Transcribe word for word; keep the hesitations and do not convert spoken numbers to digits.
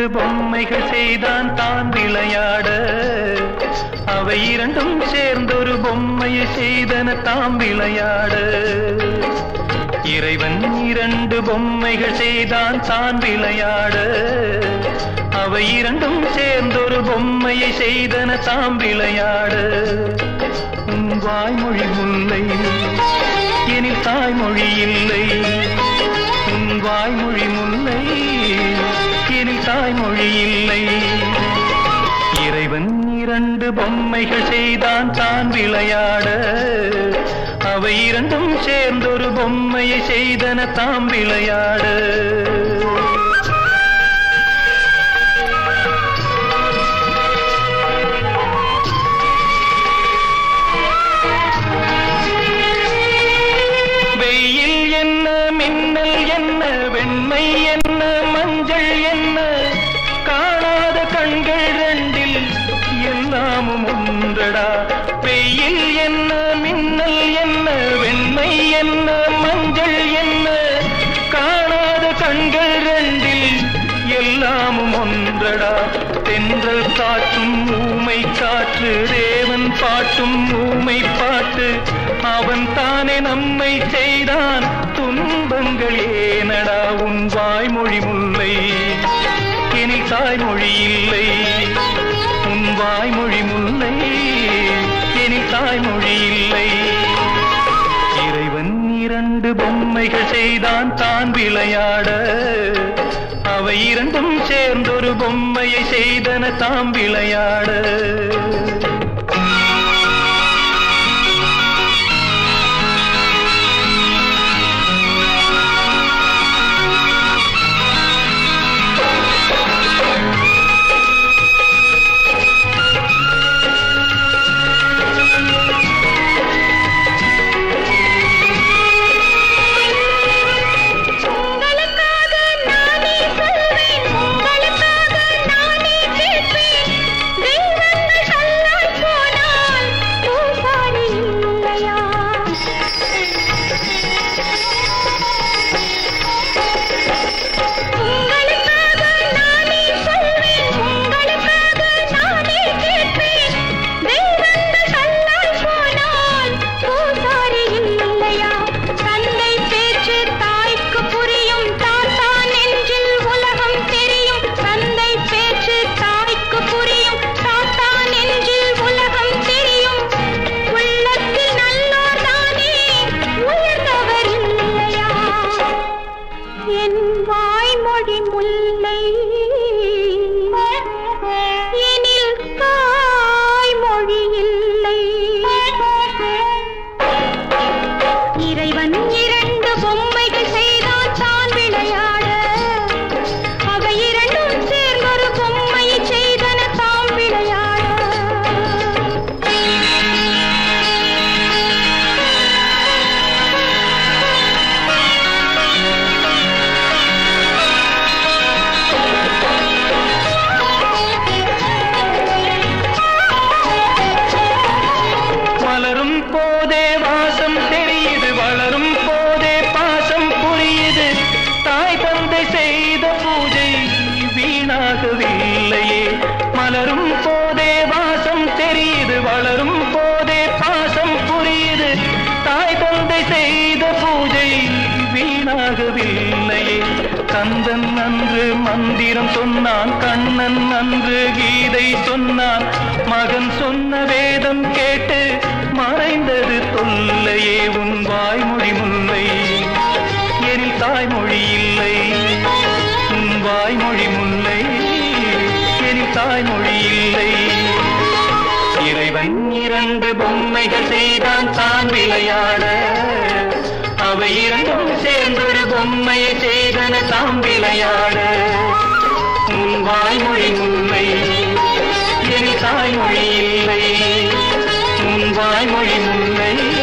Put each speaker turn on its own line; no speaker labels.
இரண்டு பொம்மைகள் செய்தான் தான் விளையாட, அவை இரண்டும் சேர்ந்தொரு பொம்மையை செய்தன தாம் விளையாட. இறைவன் இரண்டு பொம்மைகள் செய்தான் தான் விளையாட, அவை இரண்டும் சேர்ந்தொரு பொம்மையை செய்தன தாம் விளையாட. உன் வாய்மொழி முல்லை எனில் தாய்மொழி இல்லை, உன் வாய்மொழி முல்லை எனில் தாய்மொழி இல்லை. இறைவன் இரண்டு பொம்மைகள் செய்தான் தான் விளையாட, அவை இரண்டும் சேர்ந்தொரு பொம்மையை செய்தன தாம் விளையாட. வெயில் என்ன மின்னல் என்ன வெண்மை என்ன மஞ்சள் என்ன, காணாத கண்கள் ரெண்டில் எல்லாமும் ஒன்றடா. வெயில் என்ன மின்னல் என்ன வெண்மை என்ன மஞ்சள் என்ன, காணாத கண்கள் ரெண்டில் எல்லாமும் ஒன்றடா. தென்றல் காற்றும் ஊமை காற்று, தேவன் பாட்டும் ஊமை பாட்டு, அவன் தானே நம்மை செய்தான் துன்பங்கள் ஏனடா. உன் வாய்மொழி முல்லை எனில் தாய்மொழி இல்லை, உன் வாய்மொழி முல்லை எனில் தாய்மொழி இல்லை. இறைவன் இரண்டு பொம்மைகள் செய்தான் தான் விளையாட, அவை இரண்டும் சேர்ந்தொரு பொம்மையை செய்தன தாம் விளையாட.
வாய்மொழி முல்லை எனில் தாய்மொழி இல்லை. இறைவன் இரண்டு பொம்மைகள் செய்தான் தான் விளையாட, அவை இரண்டும் சேர்ந்தொரு பொம்மையை செய்தன தாம் விளையாட.
வளரும் போதே வாசம் தெரியுது, வளரும் போதே பாசம் புரியுது, தாய் தந்தை செய்த பூஜை வீணாகவில்லையே. மலரும் போதே வாசம் தெரியுது, வளரும் போதே பாசம் புரியுது, தாய் தந்தை செய்த பூஜை வீணாகவில்லையே. கந்தன் அன்று மந்திரம் சொன்னான், கண்ணன் அன்று கீதை சொன்னான், மகன் சொன்ன வேதம் கேட்டு மறைந்தது தொல்லையே. உன் வாய்மொழி முல்லை எனில் தாய்மொழி இல்லை, உன் வாய்மொழி முல்லை எனில் தாய்மொழி இல்லை. இறைவன் இரண்டு பொம்மைகள் செய்தான் தான் விளையாட, அவை இரண்டும் சேர்ந்தொரு பொம்மையை செய்தன தாம் விளையாட. உன் வாய்மொழி முல்லை எனில் தாய்மொழி இல்லை, உன் வாய்மொழி முல்லை